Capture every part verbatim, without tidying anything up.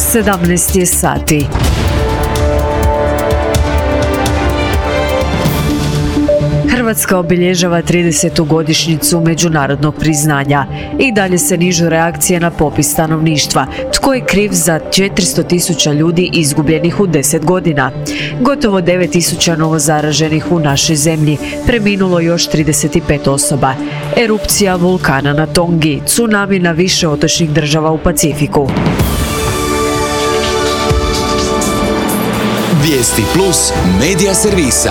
sedamnaest je sati. Hrvatska obilježava tridesetu godišnjicu međunarodnog priznanja. I dalje se nižu reakcije na popis stanovništva. Tko je kriv za četiristo tisuća ljudi izgubljenih u deset godina? Gotovo devet tisuća novozaraženih u našoj zemlji, preminulo još trideset pet osoba. Erupcija vulkana na Tongi, tsunami na više otočnih država u Pacifiku. Vijesti plus medija servisa.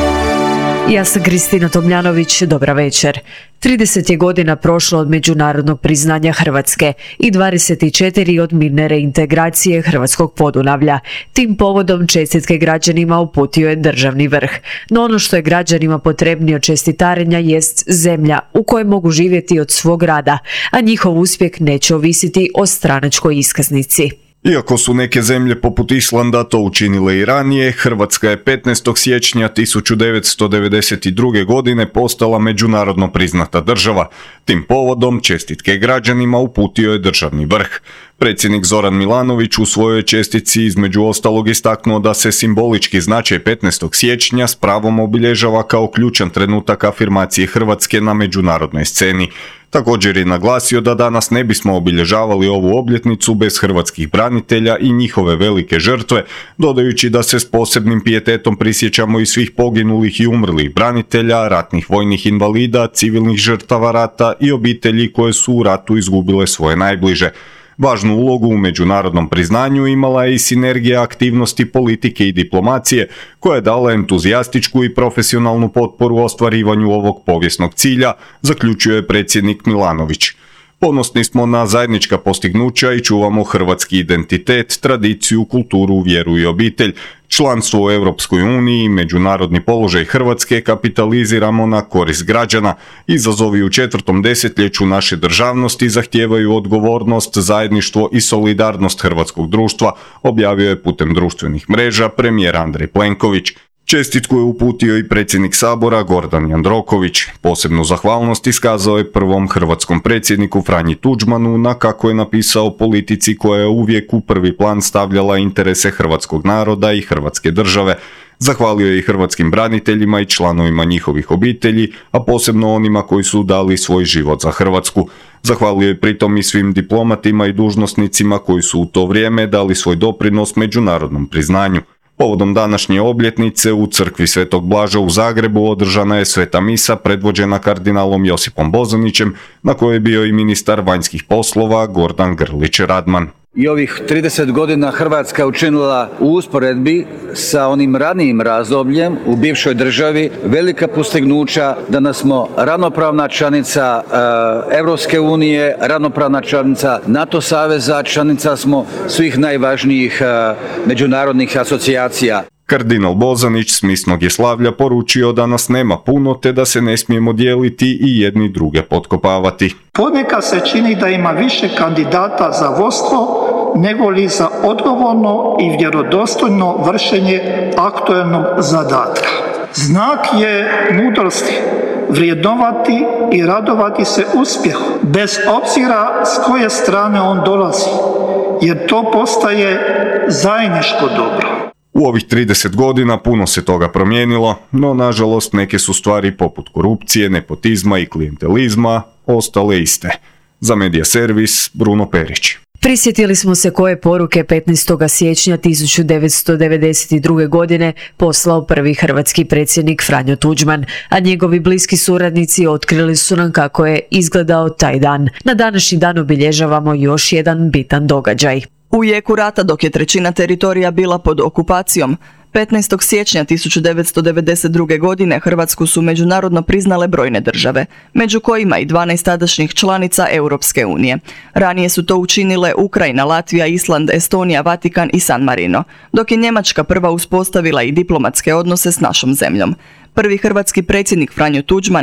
Ja sam Kristina Tomljanović, dobra večer. trideset je godina prošlo od međunarodnog priznanja Hrvatske i dvadeset četiri od mirne reintegracije Hrvatskog Podunavlja. Tim povodom čestitke građanima uputio je državni vrh. No ono što je građanima potrebnije od čestitarenja jest zemlja u kojoj mogu živjeti od svog rada, a njihov uspjeh neće ovisiti o stranačkoj iskaznici. Iako su neke zemlje poput Islanda to učinile i ranije, Hrvatska je petnaestog siječnja tisuću devetsto devedeset druge. godine postala međunarodno priznata država. Tim povodom čestitke građanima uputio je državni vrh. Predsjednik Zoran Milanović u svojoj čestitci između ostalog istaknuo da se simbolički značaj petnaestog siječnja s pravom obilježava kao ključan trenutak afirmacije Hrvatske na međunarodnoj sceni. Također je naglasio da danas ne bismo obilježavali ovu obljetnicu bez hrvatskih branitelja i njihove velike žrtve, dodajući da se s posebnim pijetetom prisjećamo i svih poginulih i umrlih branitelja, ratnih vojnih invalida, civilnih žrtava rata i obitelji koje su u ratu izgubile svoje najbliže. Važnu ulogu u međunarodnom priznanju imala je i sinergija aktivnosti politike i diplomacije koja je dala entuzijastičku i profesionalnu potporu ostvarivanju ovog povijesnog cilja, zaključio je predsjednik Milanović. Ponosni smo na zajednička postignuća i čuvamo hrvatski identitet, tradiciju, kulturu, vjeru i obitelj. Članstvo u Europskoj uniji i međunarodni položaj Hrvatske kapitaliziramo na korist građana. Izazovi u četvrtom desetljeću naše državnosti zahtijevaju odgovornost, zajedništvo i solidarnost hrvatskog društva, objavio je putem društvenih mreža premijer Andrej Plenković. Čestitku je uputio i predsjednik Sabora Gordan Jandroković. Posebnu zahvalnost iskazao je prvom hrvatskom predsjedniku Franji Tuđmanu na, kako je napisao, politici koja je uvijek u prvi plan stavljala interese hrvatskog naroda i hrvatske države. Zahvalio je i hrvatskim braniteljima i članovima njihovih obitelji, a posebno onima koji su dali svoj život za Hrvatsku. Zahvalio je pritom i svim diplomatima i dužnosnicima koji su u to vrijeme dali svoj doprinos međunarodnom priznanju. Povodom današnje obljetnice u crkvi Svetog Blaža u Zagrebu održana je sveta misa predvođena kardinalom Josipom Bozanićem, na kojoj je bio i ministar vanjskih poslova Gordan Grlić Radman. I ovih trideset godina Hrvatska učinila u usporedbi sa onim ranijim razdobljem u bivšoj državi velika postignuća. Danas smo ravnopravna članica uh, Europske unije, ravnopravna članica NATO saveza, članica smo svih najvažnijih uh, međunarodnih asocijacija. Kardinal Bozanić s misnog je slavlja poručio da nas nema puno te da se ne smijemo dijeliti i jedni druge potkopavati. Ponekad se čini da ima više kandidata za vodstvo nego li za odgovorno i vjerodostojno vršenje aktualnog zadatka. Znak je mudrosti vrijednovati i radovati se uspjehu, bez obzira s koje strane on dolazi, jer to postaje zajedničko dobro. U ovih trideset godina puno se toga promijenilo, no nažalost neke su stvari poput korupcije, nepotizma i klijentelizma ostale iste. Za Medija servis Bruno Perić. Prisjetili smo se koje poruke petnaestog siječnja tisuću devetsto devedeset druge. godine poslao prvi hrvatski predsjednik Franjo Tuđman, a njegovi bliski suradnici otkrili su nam kako je izgledao taj dan. Na današnji dan obilježavamo još jedan bitan događaj. U jeku rata, dok je trećina teritorija bila pod okupacijom, petnaestog siječnja tisuću devetsto devedeset druge. godine Hrvatsku su međunarodno priznale brojne države, među kojima i dvanaest tadašnjih članica Europske unije. Ranije su to učinile Ukrajina, Latvija, Island, Estonija, Vatikan i San Marino, dok je Njemačka prva uspostavila i diplomatske odnose s našom zemljom. Prvi hrvatski predsjednik Franjo Tuđman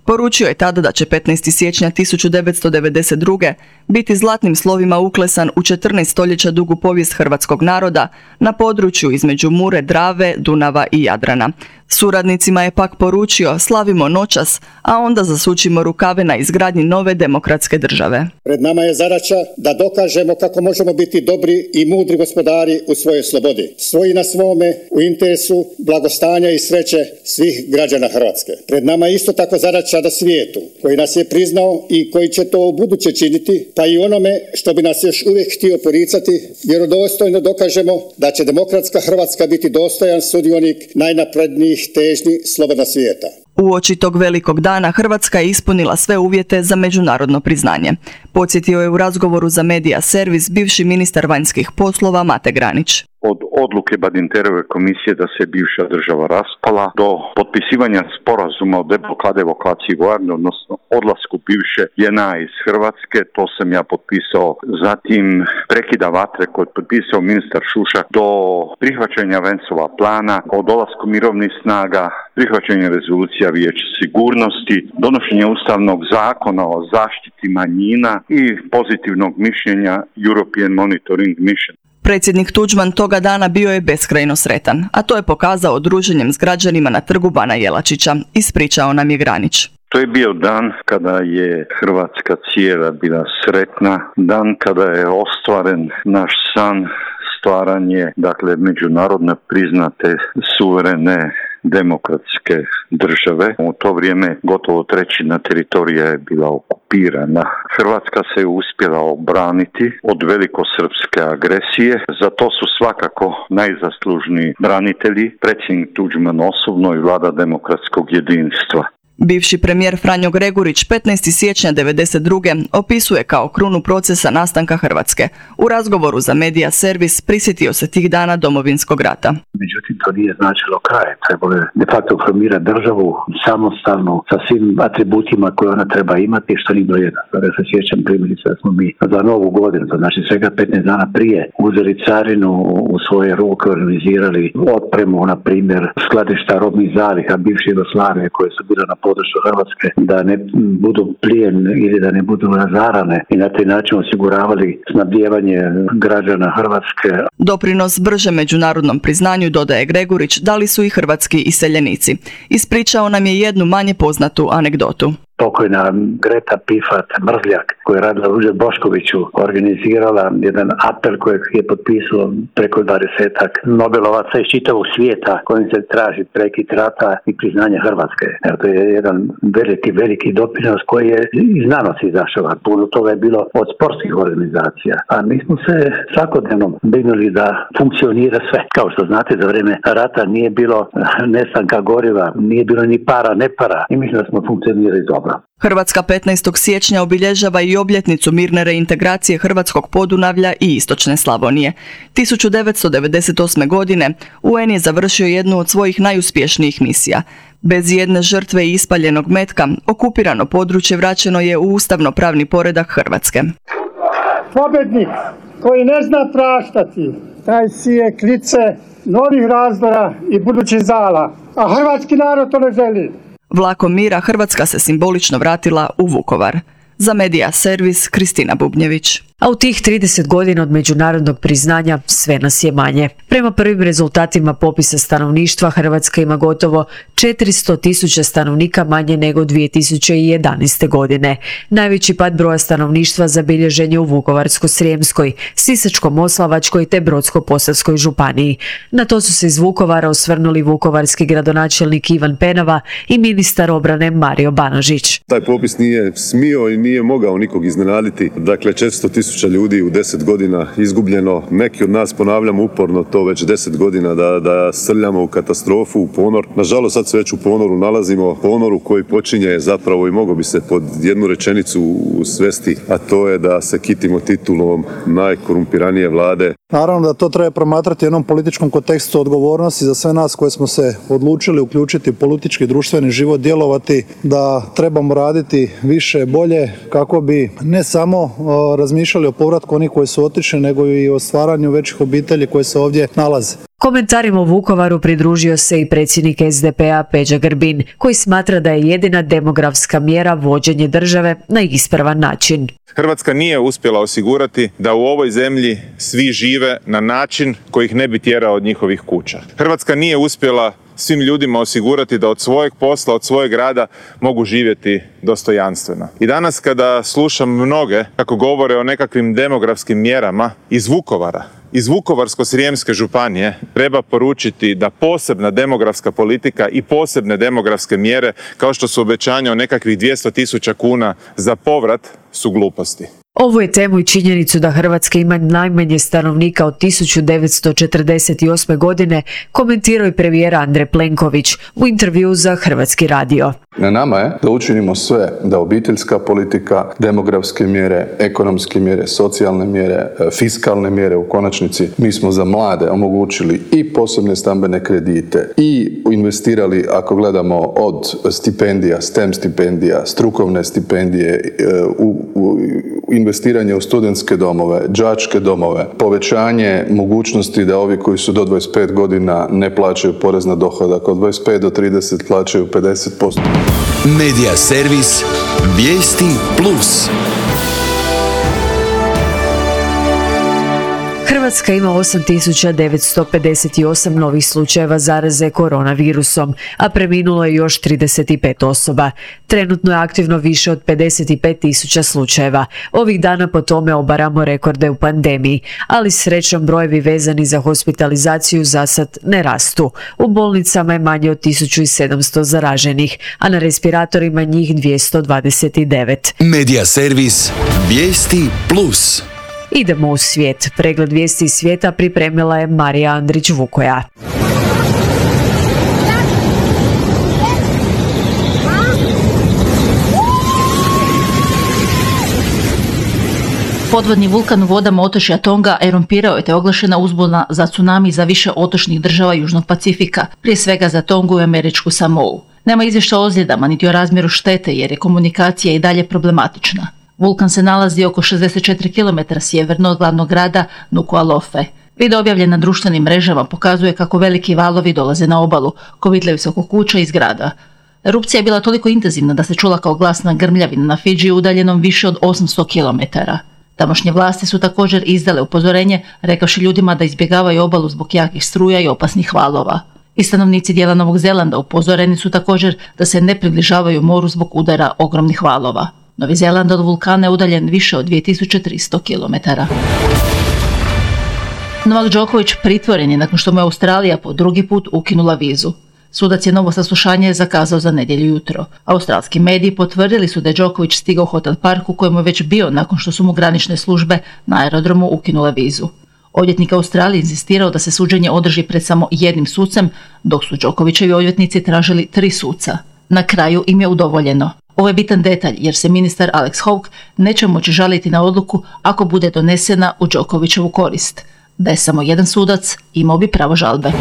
Poručio je tada da će petnaestog siječnja tisuću devetsto devedeset druge. biti zlatnim slovima uklesan u četrnaest stoljeća dugu povijest hrvatskog naroda na području između Mure, Drave, Dunava i Jadrana. Suradnicima je pak poručio slavimo noćas, a onda zasučimo rukave na izgradnji nove demokratske države. Pred nama je zadaća da dokažemo kako možemo biti dobri i mudri gospodari u svojoj slobodi, svoji na svome u interesu blagostanja i sreće svih građana Hrvatske. Pred nama je isto tako zadaća da svijetu koji nas je priznao i koji će to u buduće činiti, pa i onome što bi nas još uvijek htio poricati, vjerodostojno dokažemo da će demokratska Hrvatska biti dostojan sudionik najnaprednijih težnji slobodna svijeta. Uoči tog velikog dana Hrvatska je ispunila sve uvjete za međunarodno priznanje. Podsjetio je u razgovoru za Medija Servis bivši ministar vanjskih poslova Mate Granić. Od odluke Badinterove komisije da se bivša država raspala do potpisivanja sporazuma o deblokade evokaciji vojarne, odnosno odlasku bivše J N A iz Hrvatske, to sam ja potpisao. Zatim prekida vatre koji je potpisao ministar Šušak, do prihvaćanja Vencova plana, o dolasku mirovnih snaga, prihvaćanje rezolucija Vijeća sigurnosti, donošenje ustavnog zakona o zaštiti manjina i pozitivnog mišljenja European Monitoring Mission. Predsjednik Tuđman toga dana bio je beskrajno sretan, a to je pokazao druženjem s građanima na trgu Bana Jelačića, ispričao nam je Granić. To je bio dan kada je Hrvatska cijela bila sretna, dan kada je ostvaren naš san, stvaranje, dakle, međunarodno priznate suverene demokratske države. U to vrijeme gotovo trećina teritorija je bila okupirana. Hrvatska se je uspjela obraniti od velikosrpske agresije. Za to su svakako najzaslužniji branitelji, predsjednik Tuđman osobno i vlada demokratskog jedinstva. Bivši premijer Franjo Gregurić petnaestog siječnja devedeset druge opisuje kao krunu procesa nastanka Hrvatske. U razgovoru za Medija Servis prisjetio se tih dana Domovinskog rata. Međutim, to nije značilo kraj. Trebalo je de facto formirati državu samostalnu sa svim atributima koje ona treba imati, što nije bilo jednostavno. Ja se sjećam primjerice da smo mi za novu godinu, to znači svega petnaest dana prije, uzeli carinu u svoje ruke, organizirali otpremu, na primjer, skladišta robnih zaliha bivše Jugoslavije koje su bile na području Hrvatske, da ne budu plijen ili da ne budu razarane i na taj način osiguravali snabdijevanje građana Hrvatske. Doprinos brže međunarodnom priznanju, dodaje Gregurić, dali su i hrvatski iseljenici. Ispričao nam je jednu manje poznatu anegdotu. Pokojna Greta Pifat Mrzljak, koja je radila Ruđer Boškoviću, organizirala jedan apel kojeg je potpisalo preko dvadesetak Nobelovaca iz čitavog svijeta kojim se traži prekid rata i priznanje Hrvatske. Jer to je jedan veliki, veliki doprinos koji je iz znanosti izašao. Puno toga je bilo od sportskih organizacija. A mi smo se svakodnevno brinuli da funkcionira sve. Kao što znate, za vrijeme rata nije bilo nestanka goriva, nije bilo ni para, ne para i mislim da smo funkcionirali dobro. Hrvatska petnaestog siječnja obilježava i obljetnicu mirne reintegracije hrvatskog Podunavlja i istočne Slavonije. tisuću devetsto devedeset osme. godine U N je završio jednu od svojih najuspješnijih misija. Bez jedne žrtve i ispaljenog metka, okupirano područje vraćeno je u ustavno-pravni poredak Hrvatske. Pobjednik koji ne zna praštati, taj sije klice novih razdora i budućih zala, a hrvatski narod to ne želi. Vlakom mira Hrvatska se simbolično vratila u Vukovar. Za Medija Servis, Kristina Bubnjević. A u tih trideset godina od međunarodnog priznanja sve nas je manje. Prema prvim rezultatima popisa stanovništva Hrvatska ima gotovo četiristo tisuća stanovnika manje nego dvije tisuće jedanaeste. godine. Najveći pad broja stanovništva zabilježen je u Vukovarsko-srijemskoj, Sisačko-moslavačkoj te Brodsko-posavskoj županiji. Na to su se iz Vukovara osvrnuli vukovarski gradonačelnik Ivan Penava i ministar obrane Mario Banožić. Taj popis nije smio i nije mogao nikog iznenaditi. Dakle, četiristo tisuća ljudi u deset godina izgubljeno. Neki od nas ponavljamo uporno to već deset godina da, da srljamo u katastrofu, u ponor. Nažalost, sad se već u ponoru nalazimo. Ponoru koji počinje zapravo i mogo bi se pod jednu rečenicu svesti, a to je da se kitimo titulom najkorumpiranije vlade. Naravno da to treba promatrati u jednom političkom kontekstu odgovornosti za sve nas koje smo se odlučili uključiti u politički i društveni život, djelovati, da trebamo raditi više, bolje, kako bi ne samo razmišljali o povratku onih koji su otišli, nego i o stvaranju većih obitelji koje se ovdje nalaze. Komentarima o Vukovaru pridružio se i predsjednik S D P-a Peđa Grbin, koji smatra da je jedina demografska mjera vođenje države na ispravan način. Hrvatska nije uspjela osigurati da u ovoj zemlji svi žive na način koji ih ne bi tjerao od njihovih kuća. Hrvatska nije uspjela svim ljudima osigurati da od svojeg posla, od svojeg rada mogu živjeti dostojanstveno. I danas kada slušam mnoge kako govore o nekakvim demografskim mjerama iz Vukovara, iz Vukovarsko-srijemske županije, treba poručiti da posebna demografska politika i posebne demografske mjere, kao što su obećanja o nekakvih dvjesto tisuća kuna za povrat, su gluposti. Ovu je temu i činjenicu da Hrvatska ima najmanje stanovnika od tisuću devetsto četrdeset osme. godine komentirao i premijer Andrej Plenković u intervjuu za Hrvatski radio. Na nama je da učinimo sve da obiteljska politika, demografske mjere, ekonomske mjere, socijalne mjere, fiskalne mjere u konačnici, mi smo za mlade omogućili i posebne stambene kredite i investirali, ako gledamo od stipendija, STEM stipendija, strukovne stipendije, u, u investiranje u studentske domove, đačke domove, povećanje mogućnosti da ovi koji su do dvadeset pet godina ne plaćaju porez na dohodak, od dvadeset pet do trideset plaćaju pedeset posto. Medija servis Vijesti Plus. Hrvatska ima osam tisuća devetsto pedeset osam novih slučajeva zaraze koronavirusom, a preminulo je još trideset pet osoba. Trenutno je aktivno više od pedeset pet tisuća slučajeva. Ovih dana po tome obaramo rekorde u pandemiji, ali srećom brojevi vezani za hospitalizaciju zasad ne rastu. U bolnicama je manje od tisuću sedamsto zaraženih, a na respiratorima njih dvjesto dvadeset devet. Medija servis Vijesti Plus. Idemo u svijet. Pregled vijesti iz svijeta pripremila je Marija Andrić-Vukoja. Podvodni vulkan u vodama otočja Tonga erumpirao je te oglašena uzbuna za tsunami za više otočnih država Južnog Pacifika, prije svega za Tongu i Američku Samou. Nema izvješća o ozljedama niti o razmjeru štete jer je komunikacija i dalje problematična. Vulkan se nalazi oko šezdeset četiri kilometra sjeverno od glavnog grada Nuku'alofe. Video objavljen na društvenim mrežama pokazuje kako veliki valovi dolaze na obalu, kovitljaju se oko kuća i zgrada. Erupcija je bila toliko intenzivna da se čula kao glasna grmljavina na Fidžiju udaljenom više od osamsto kilometara. Tamošnje vlasti su također izdale upozorenje, rekavši ljudima da izbjegavaju obalu zbog jakih struja i opasnih valova. I stanovnici dijela Novog Zelanda upozoreni su također da se ne približavaju moru zbog udara ogromnih valova. Novi Zeland od vulkana je udaljen više od dvije tisuće tristo kilometara. Novak Đoković pritvoren je nakon što mu je Australija po drugi put ukinula vizu. Sudac je novo saslušanje zakazao za nedjelju jutro. Australski mediji potvrdili su da je Đoković stigao u hotel park u kojemu je već bio nakon što su mu granične službe na aerodromu ukinule vizu. Odvjetnik Australije insistirao da se suđenje održi pred samo jednim sucem, dok su Đokovićevi odvjetnici tražili tri suca. Na kraju im je udovoljeno. Ovo je bitan detalj jer se ministar Alex Hawke neće moći žaliti na odluku ako bude donesena u Đokovićevu korist. Da je samo jedan sudac, imao bi pravo žalbe.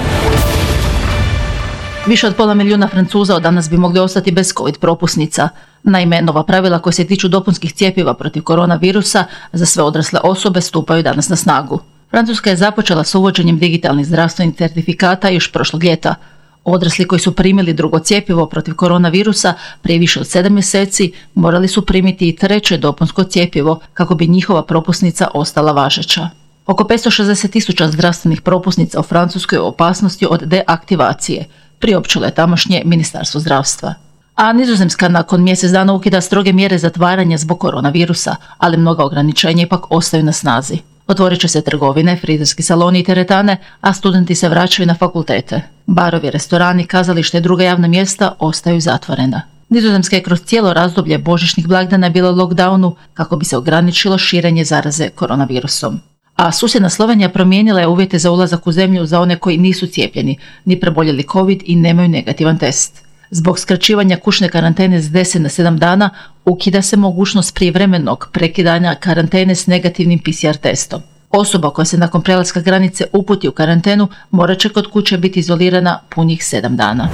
Više od pola milijuna Francuza od danas bi mogli ostati bez covid propusnica. Naime, nova pravila koje se tiču dopunskih cjepiva protiv koronavirusa za sve odrasle osobe stupaju danas na snagu. Francuska je započela s uvođenjem digitalnih zdravstvenih certifikata još prošlog ljeta. Odrasli koji su primili drugo cjepivo protiv koronavirusa prije više od sedam mjeseci morali su primiti i treće dopunsko cjepivo kako bi njihova propusnica ostala važeća. Oko petsto šezdeset tisuća zdravstvenih propusnica u Francuskoj je u opasnosti od deaktivacije, priopćilo je tamošnje Ministarstvo zdravstva. A Nizozemska nakon mjesec dana ukida stroge mjere zatvaranja zbog koronavirusa, ali mnoga ograničenja ipak ostaju na snazi. Otvorit će se trgovine, frizerski saloni i teretane, a studenti se vraćaju na fakultete. Barovi, restorani, kazalište i druga javna mjesta ostaju zatvorena. Nizozemska je kroz cijelo razdoblje božićnih blagdana bila u lockdownu kako bi se ograničilo širenje zaraze koronavirusom. A susjedna Slovenija promijenila je uvjete za ulazak u zemlju za one koji nisu cijepljeni, ni preboljeli covid i nemaju negativan test. Zbog skraćivanja kućne karantene s deset na sedam dana ukida se mogućnost prijevremenog prekidanja karantene s negativnim P C R testom. Osoba koja se nakon prelaska granice uputi u karantenu morat će kod kuće biti izolirana punih sedam dana.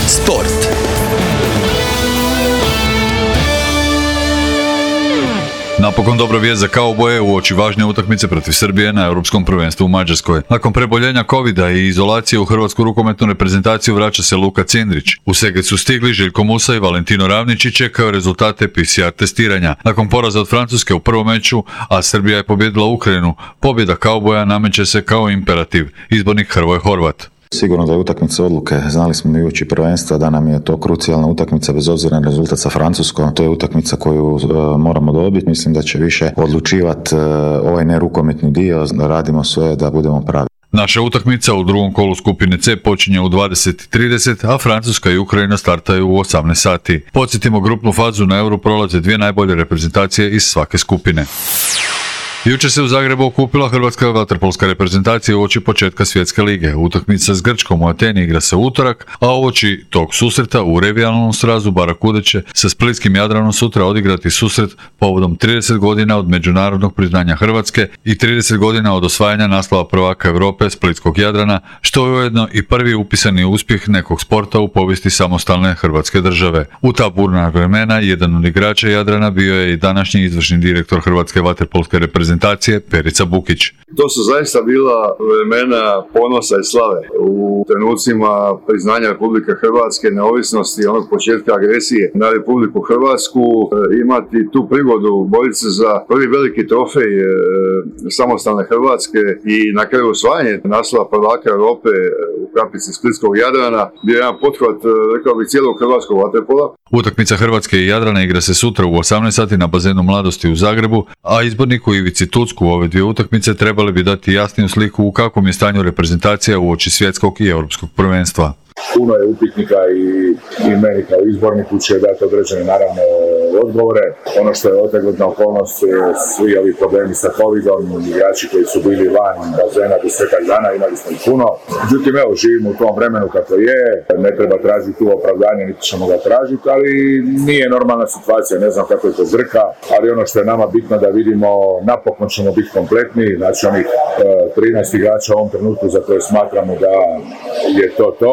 Sport. Napokon dobra vijest za kauboje uoči važne utakmice protiv Srbije na Europskom prvenstvu u Mađarskoj. Nakon preboljenja covida i izolacije u hrvatsku rukometnu reprezentaciju vraća se Luka Cindrić. U Seget su stigli Željko Musa i Valentino Ravnić i čekaju rezultate P C R testiranja. Nakon poraza od Francuske u prvom meču, a Srbija je pobjedila Ukrajinu, pobjeda kauboja nameće se kao imperativ. Izbornik Hrvoje Horvat. Sigurno da je utakmica odluke. Znali smo i uoči prvenstva da nam je to krucijalna utakmica bez obzira na rezultat sa Francuskom. To je utakmica koju uh, moramo dobiti. Mislim da će više odlučivati uh, ovaj nerukometni dio, da radimo sve da budemo pravi. Naša utakmica u drugom kolu skupine C počinje u dvadeset i trideset, a Francuska i Ukrajina startaju u osamnaest sati. Podsjetimo, grupnu fazu na Euro prolaze dvije najbolje reprezentacije iz svake skupine. Jučer se u Zagrebu okupila hrvatska vaterpolska reprezentacija uoči početka svjetske lige. Utakmica s Grčkom u Ateni igra se u utorak, a uoči tog susreta u revijalnom srazu Barakude će sa splitskim Jadranom sutra odigrati susret povodom trideset godina od međunarodnog priznanja Hrvatske i trideset godina od osvajanja naslova prvaka Europe splitskog Jadrana, što je ujedno i prvi upisani uspjeh nekog sporta u povijesti samostalne Hrvatske države. U ta burna vremena jedan od igrača Jadrana bio je i današnji izvršni direktor hrvatske vaterpolske reprezentacije Perica Bukić. To su zaista bila vremena ponosa i slave. U trenucima priznanja Republike Hrvatske, neovisnosti i onog početka agresije na Republiku Hrvatsku, imati tu prigodu boriti se za prvi veliki trofej e, samostalne Hrvatske i na kraju osvajanje naslova prvaka Europe u kapici splitskog Jadrana bio jedan pothvat, rekao bih, cijelog hrvatskog vaterpola. Utakmica Hrvatske i Jadrana igra se sutra u osamnaest sati na bazenu Mladosti u Zagrebu, a izborniku Ivici Tucku ove dvije utakmice trebali bi dati jasniju sliku u kakvom je stanju reprezentacija uoči svjetskog i europskog prvenstva. Puno je upitnika i, i meni kao izborniku će dati određene naravno odgovore. Ono što je otegotna okolnost, svi ovi problemi sa covidom, igrači koji su bili van bazena desetak dana, imali smo ih puno. Međutim, evo, živimo u tom vremenu kako je, ne treba tražiti tu opravdanje, niti ćemo ga tražiti, ali nije normalna situacija, ne znam kako je to Grka, ali ono što je nama bitno da vidimo, napokon ćemo biti kompletni, znači onih trinaest igrača u ovom trenutku za koje smatramo da je to to.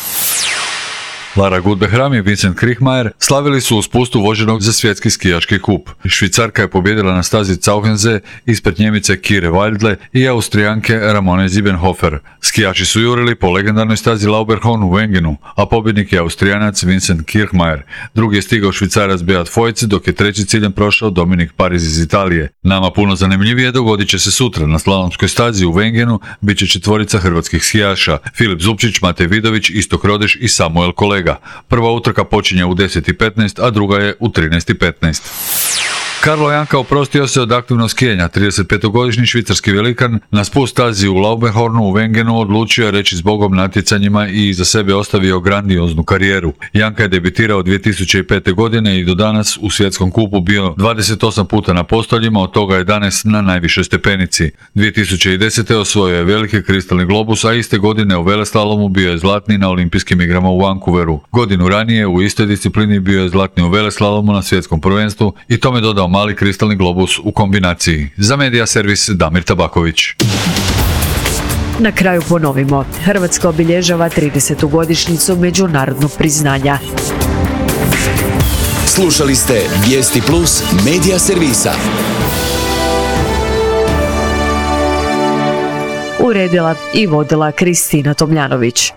Lara Gutbehram i Vincent Kriechmayer slavili su u spustu voženog za svjetski skijaški kup. Švicarka je pobjedila na stazi Zauchensee ispred Njemice Kire Wildle i Austrijanke Ramone Siebenhofer. Skijači su jurili po legendarnoj stazi Lauberhorn u Wengenu, a pobjednik je Austrijanac Vincent Kriechmayer. Drugi je stigao Švicarac Beat Feuz, dok je treći ciljem prošao Dominik Paris iz Italije. Nama puno zanimljivije dogodit će se sutra. Na slalomskoj stazi u Wengenu bit će četvorica hrvatskih skijaša: Filip Zupčić, Matej Vidović, Istok Rodeš i Samuel Kolega. Prva utrka počinje u deset i petnaest, a druga je u trinaest i petnaest. Karlo Janka oprostio se od aktivnog skijanja. tridesetpetogodišnji švicarski velikan na spust stazi u Lauberhornu u Wengenu odlučio je reći zbogom natjecanjima i iza sebe ostavio grandioznu karijeru. Janka je debitirao dvije tisuće pete. godine i do danas u svjetskom kupu bio dvadeset osam puta na postoljima, od toga jedanaest na najvišoj stepenici. dvije tisuće desete. osvojio je veliki kristalni globus, a iste godine u veleslalomu bio je zlatni na olimpijskim igrama u Vancouveru. Godinu ranije u istoj disciplini bio je zlatni u veleslalomu na svjetskom prvenstvu i tome dodao mali kristalni globus u kombinaciji. Za Medija servis Damir Tabaković. Na kraju ponovimo. Hrvatska obilježava tridesetu godišnjicu međunarodnog priznanja. Slušali ste Vijesti Plus Medija servisa. Uredila i vodila Kristina Tomljanović.